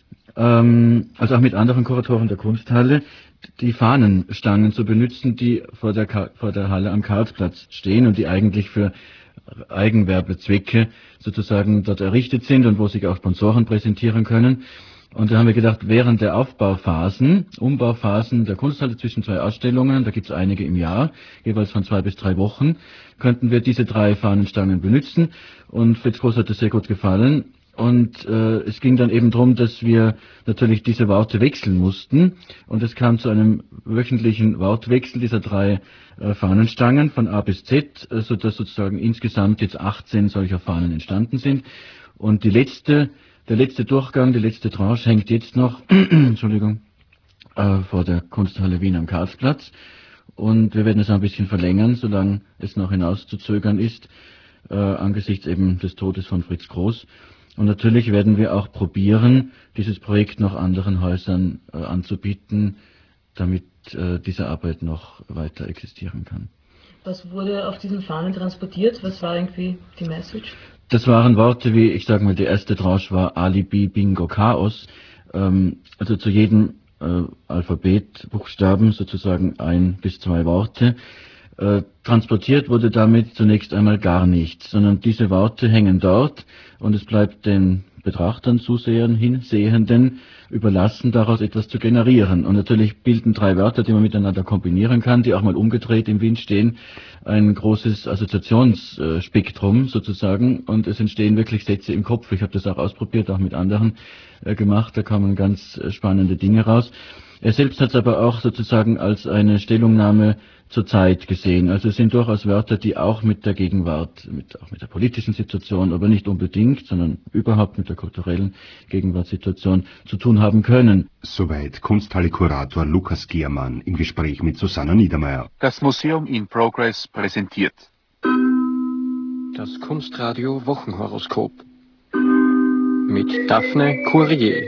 ähm, also auch mit anderen Kuratoren der Kunsthalle, die Fahnenstangen zu benutzen, die vor der, vor der Halle am Karlsplatz stehen und die eigentlich für Eigenwerbezwecke sozusagen dort errichtet sind und wo sich auch Sponsoren präsentieren können. Und da haben wir gedacht, während der Aufbauphasen, Umbauphasen der Kunsthalle zwischen zwei Ausstellungen, da gibt es einige im Jahr, jeweils von zwei bis drei Wochen, könnten wir diese drei Fahnenstangen benutzen. Und Fritz Groß hat das sehr gut gefallen. Und äh, es ging dann eben darum, dass wir natürlich diese Worte wechseln mussten. Und es kam zu einem wöchentlichen Wortwechsel dieser drei äh, Fahnenstangen von A bis Z, äh, sodass sozusagen insgesamt jetzt achtzehn solcher Fahnen entstanden sind. Und die letzte, der letzte Durchgang, die letzte Tranche hängt jetzt noch, Entschuldigung, äh, vor der Kunsthalle Wien am Karlsplatz. Und wir werden es ein bisschen verlängern, solange es noch hinauszuzögern ist, äh, angesichts eben des Todes von Fritz Groß. Und natürlich werden wir auch probieren, dieses Projekt noch anderen Häusern äh, anzubieten, damit äh, diese Arbeit noch weiter existieren kann. Was wurde auf diesen Fahnen transportiert? Was war irgendwie die Message? Das waren Worte wie, ich sage mal, die erste Tranche war Alibi, Bingo, Chaos. Ähm, also zu jedem äh, Alphabetbuchstaben sozusagen ein bis zwei Worte. Äh, transportiert wurde damit zunächst einmal gar nichts, sondern diese Worte hängen dort und es bleibt den Betrachtern, Zusehern, Hinsehenden überlassen, daraus etwas zu generieren. Und natürlich bilden drei Wörter, die man miteinander kombinieren kann, die auch mal umgedreht im Wind stehen, ein großes Assoziationsspektrum sozusagen und es entstehen wirklich Sätze im Kopf. Ich habe das auch ausprobiert, auch mit anderen äh, gemacht, da kamen ganz äh, spannende Dinge raus. Er selbst hat es aber auch sozusagen als eine Stellungnahme zur Zeit gesehen. Also es sind durchaus Wörter, die auch mit der Gegenwart, mit, auch mit der politischen Situation, aber nicht unbedingt, sondern überhaupt mit der kulturellen Gegenwartssituation zu tun haben können. Soweit Kunsthalle-Kurator Lukas Gehrmann im Gespräch mit Susanna Niedermeyer. Das Museum in Progress präsentiert das Kunstradio Wochenhoroskop mit Daphne Courier.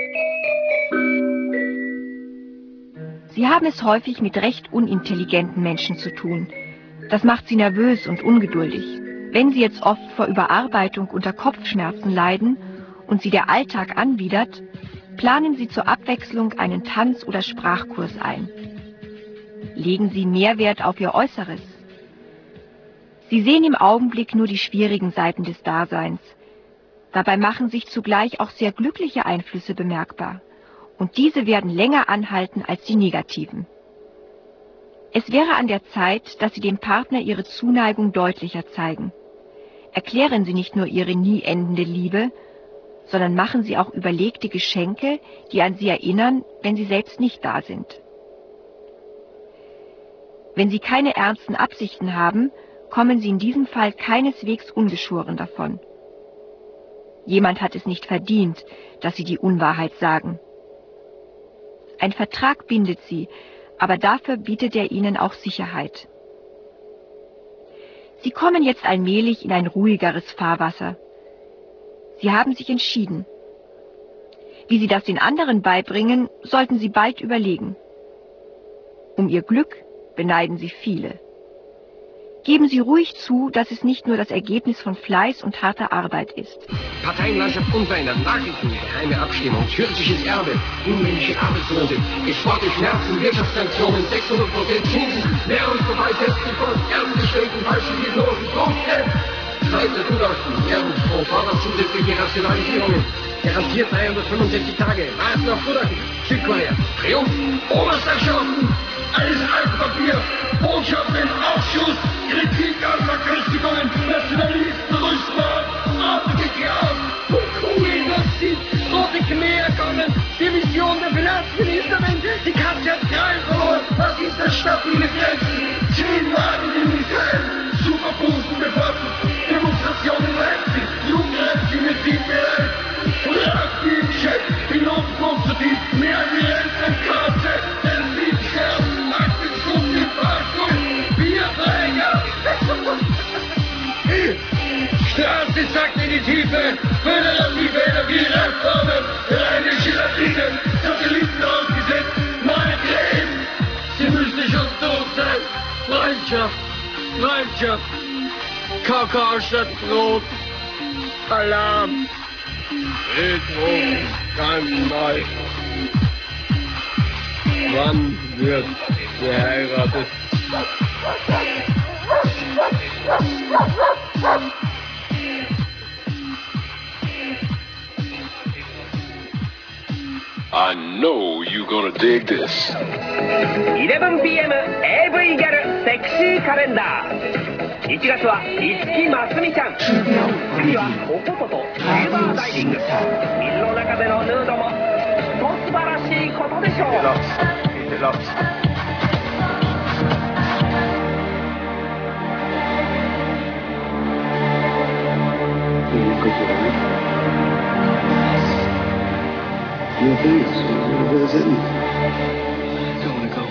Sie haben es häufig mit recht unintelligenten Menschen zu tun. Das macht Sie nervös und ungeduldig. Wenn Sie jetzt oft vor Überarbeitung unter Kopfschmerzen leiden und Sie der Alltag anwidert, planen Sie zur Abwechslung einen Tanz- oder Sprachkurs ein. Legen Sie mehr Wert auf Ihr Äußeres. Sie sehen im Augenblick nur die schwierigen Seiten des Daseins. Dabei machen sich zugleich auch sehr glückliche Einflüsse bemerkbar. Und diese werden länger anhalten als die negativen. Es wäre an der Zeit, dass Sie dem Partner Ihre Zuneigung deutlicher zeigen. Erklären Sie nicht nur Ihre nie endende Liebe, sondern machen Sie auch überlegte Geschenke, die an Sie erinnern, wenn Sie selbst nicht da sind. Wenn Sie keine ernsten Absichten haben, kommen Sie in diesem Fall keineswegs ungeschoren davon. Jemand hat es nicht verdient, dass Sie die Unwahrheit sagen. Ein Vertrag bindet Sie, aber dafür bietet er Ihnen auch Sicherheit. Sie kommen jetzt allmählich in ein ruhigeres Fahrwasser. Sie haben sich entschieden. Wie Sie das den anderen beibringen, sollten Sie bald überlegen. Um Ihr Glück beneiden Sie viele. Geben Sie ruhig zu, dass es nicht nur das Ergebnis von Fleiß und harter Arbeit ist. Parteienlandschaft unverändert, Nachrichten, geheime Abstimmung, türkisches Erbe, unmännliche Arbeitslose, gespart durch Schmerzen, Wirtschaftssanktionen, sechshundert Prozent Zinsen, Währungsverfall setzt sich fort, Ärzte stellen falsche Diagnosen, Großgeld. Seit der Gutachten, Währungsfonds fordert zusätzliche Rationalisierungen, garantiert dreihundertfünfundsechzig Tage, warten auf Gutachten, Südkorea, Triumph, Oberstherrschaften, alles Altpapier, Botschaften im Ausschuss, Kritik an Verköstigungen, Nationalistenrüstwort, abgekauft, von Kugeln, das sind Rote Khmer kommen, Division der Finanzministerin, die Katze hat Krallen verloren, was ist das stabile Grenzen, zehn Wagen in Israel, Superbusen bevorzugt, Demonstrationen in Leipzig, Jugendrechte mit Wien bereit, Rugby im Check, Pilotenpunkt zu tief, mehr wie ein K Z, den Liebscherben, Aktenstunden im Fahrstuhl, Bierträger. Straße sagt in die Tiefe, föderative Energiereformen, reine Gelatine, Satelliten ausgesetzt, neue Gräben. Sie müsste schon tot sein. Freundschaft, Freundschaft, Kakao statt Brot, Alarm, Beethoven, ganz neu. Wann wird geheiratet? I know you're gonna dig this. elevenピーエム エーブイ ギャルセクシーカレンダー。いちがつは五木ますみちゃん。次はおこととシルバーダイビング。水の中でのヌードもと素晴らしいことでしょう。 Hier Please, where is it? I don't want to go.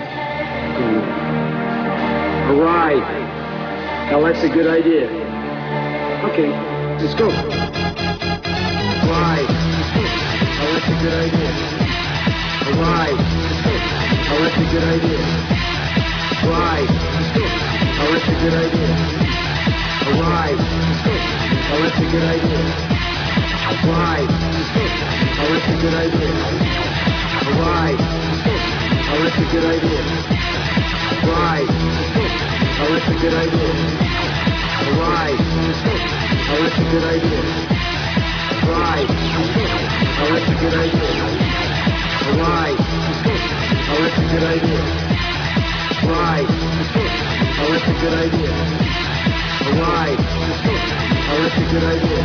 Go. All right. Now that's a good idea. Okay, let's go. Right. Oh, that's a good idea. Right. Oh, that's a good idea. Right. Oh, that's a good idea. Right. Oh, that's a good idea. Right. Oh, that's a good idea. Right. Oh, that's a good idea. Right. Oh, that's a good idea. Right. Oh, that's a good idea. Right. Oh, that's a good idea. Right. Oh, that's a good idea. Right. Oh, that's a good idea. Right. Oh, that's a good idea.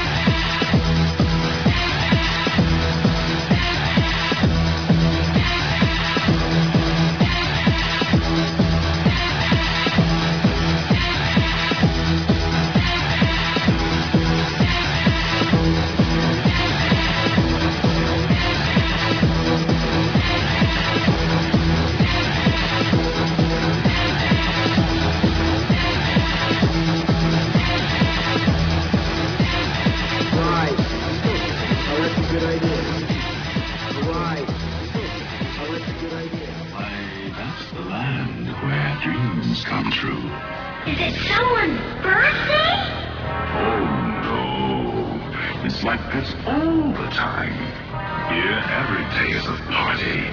Come true. Is it someone's birthday? Oh no, it's like this all the time. Here, every day is a party.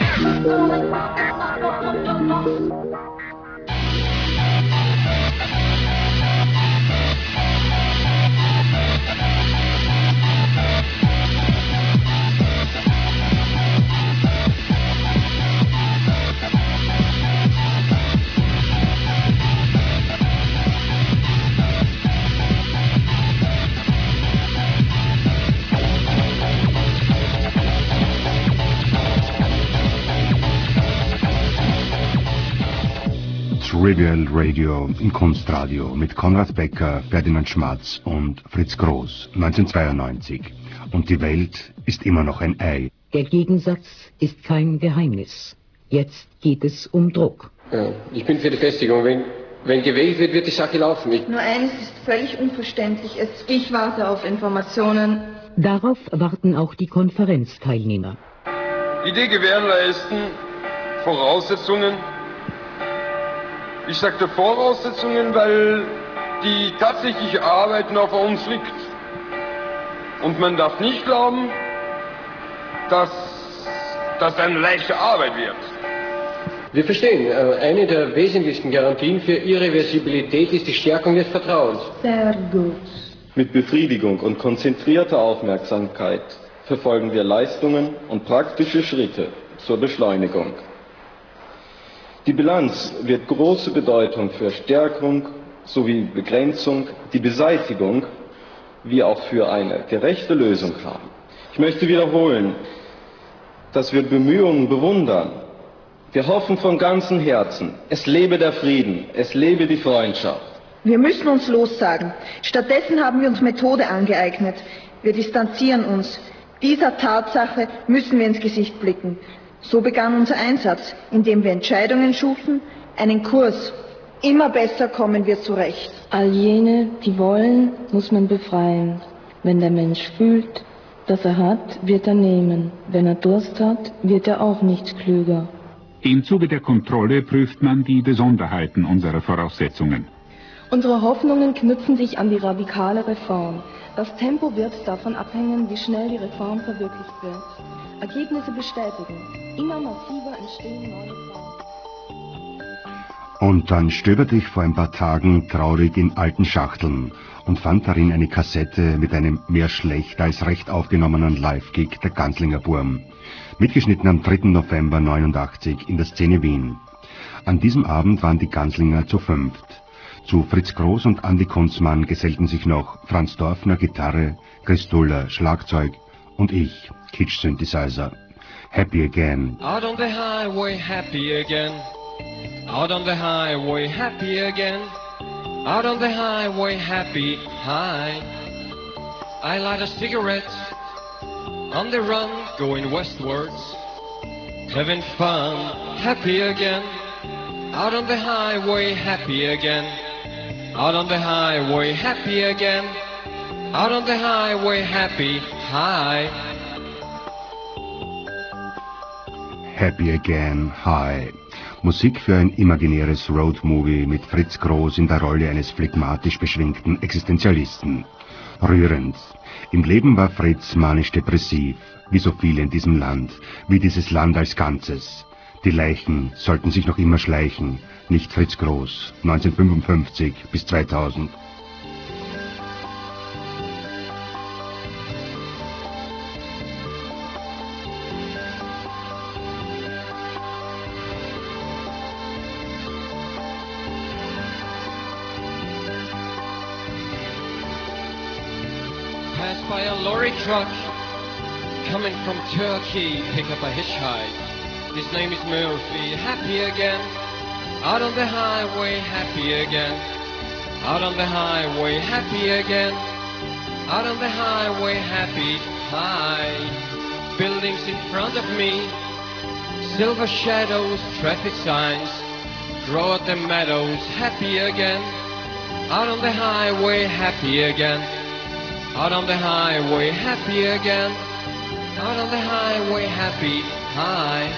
Trivial Radio im Kunstradio mit Konrad Becker, Ferdinand Schmatz und Fritz Groß neunzehnhundertzweiundneunzig. Und die Welt ist immer noch ein Ei. Der Gegensatz ist kein Geheimnis. Jetzt geht es um Druck. Ja, ich bin für die Festigung. Wenn, wenn gewählt wird, wird die Sache laufen. Ich Nur eines ist völlig unverständlich. Es, ich warte auf Informationen. Darauf warten auch die Konferenzteilnehmer. Idee gewährleisten, Voraussetzungen. Ich sagte Voraussetzungen, weil die tatsächliche Arbeit noch vor uns liegt. Und man darf nicht glauben, dass das eine leichte Arbeit wird. Wir verstehen, eine der wesentlichsten Garantien für Irreversibilität ist die Stärkung des Vertrauens. Sehr gut. Mit Befriedigung und konzentrierter Aufmerksamkeit verfolgen wir Leistungen und praktische Schritte zur Beschleunigung. Die Bilanz wird große Bedeutung für Stärkung sowie Begrenzung, die Beseitigung, wie auch für eine gerechte Lösung haben. Ich möchte wiederholen, dass wir Bemühungen bewundern. Wir hoffen von ganzem Herzen, es lebe der Frieden, es lebe die Freundschaft. Wir müssen uns lossagen. Stattdessen haben wir uns Methode angeeignet. Wir distanzieren uns. Dieser Tatsache müssen wir ins Gesicht blicken. So begann unser Einsatz, indem wir Entscheidungen schufen, einen Kurs. Immer besser kommen wir zurecht. All jene, die wollen, muss man befreien. Wenn der Mensch fühlt, dass er hat, wird er nehmen. Wenn er Durst hat, wird er auch nicht klüger. Im Zuge der Kontrolle prüft man die Besonderheiten unserer Voraussetzungen. Unsere Hoffnungen knüpfen sich an die radikale Reform. Das Tempo wird davon abhängen, wie schnell die Reform verwirklicht wird. Ergebnisse bestätigen. Immer massiver entstehen neue Formen. Und dann stöberte ich vor ein paar Tagen traurig in alten Schachteln und fand darin eine Kassette mit einem mehr schlecht als recht aufgenommenen Live-Gig der Ganslinger Burm, mitgeschnitten am dritten November neunundachtzig in der Szene Wien. An diesem Abend waren die Ganslinger zu fünft. Zu Fritz Groß und Andi Kunzmann gesellten sich noch Franz Dorfner Gitarre, Chris Duller Schlagzeug und ich, Kitsch Synthesizer. Happy again. Out on the highway, happy again. Out on the highway, happy again. Out on the highway, happy, high. I light a cigarette On the run, going westwards, having fun, happy again. Out on the highway, happy again. Out on the highway, happy again. Out on the highway, happy, high. Happy Again, High. Musik für ein imaginäres Roadmovie mit Fritz Groß in der Rolle eines phlegmatisch beschwingten Existenzialisten. Rührend. Im Leben war Fritz manisch-depressiv, wie so viele in diesem Land, wie dieses Land als Ganzes. Die Leichen sollten sich noch immer schleichen, nicht Fritz Groß, neunzehnhundertfünfundfünfzig bis zweitausend. Pass by a lorry truck, coming from Turkey, pick up a hitchhike. His name is Murphy, happy again. Out on the highway, happy again. Out on the highway, happy again. Out on the highway, happy, high. Buildings in front of me, silver shadows, traffic signs. Grow at the meadows, happy again. Out on the highway, happy again. Out on the highway, happy again. Out on the highway, happy, high.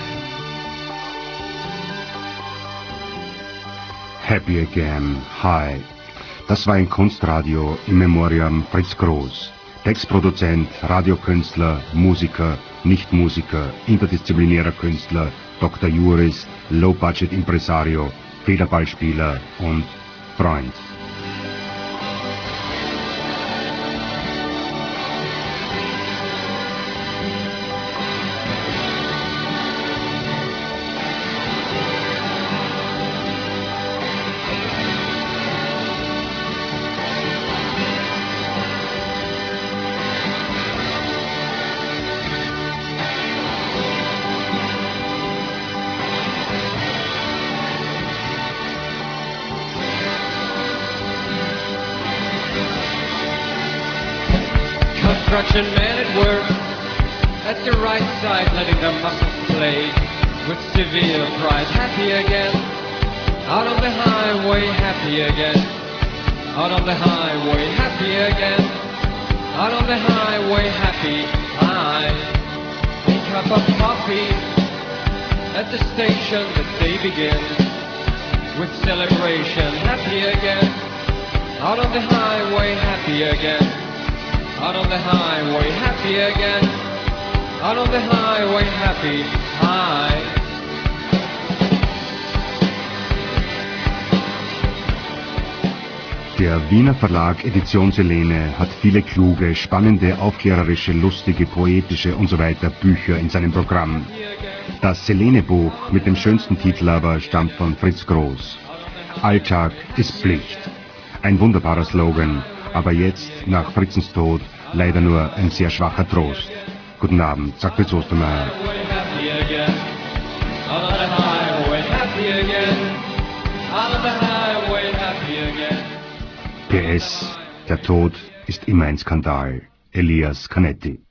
Happy Again, High. Das war ein Kunstradio im Memoriam Fritz Groß. Textproduzent, Radiokünstler, Musiker, Nichtmusiker, interdisziplinärer Künstler, Doktor Juris, Low-Budget-Impresario, Federballspieler und Freund. Construction man at work, at the right side, letting the muscles play with severe pride. Happy again, out on the highway, happy again. Out on the highway, happy again. Out on the highway, happy, high. A cup of coffee at the station, the day begins with celebration. Happy again, out on the highway, happy again. Out on the highway, happy again. Out on the highway, happy, high. Der Wiener Verlag Edition Selene hat viele kluge, spannende, aufklärerische, lustige, poetische und so weiter Bücher in seinem Programm. Das Selene-Buch mit dem schönsten Titel aber stammt von Fritz Groß. Alltag ist Pflicht. Ein wunderbarer Slogan. Aber jetzt, nach Fritzens Tod, leider nur ein sehr schwacher Trost. Guten Abend, sagt Fritz Ostermeier. P S. Der Tod ist immer ein Skandal. Elias Canetti.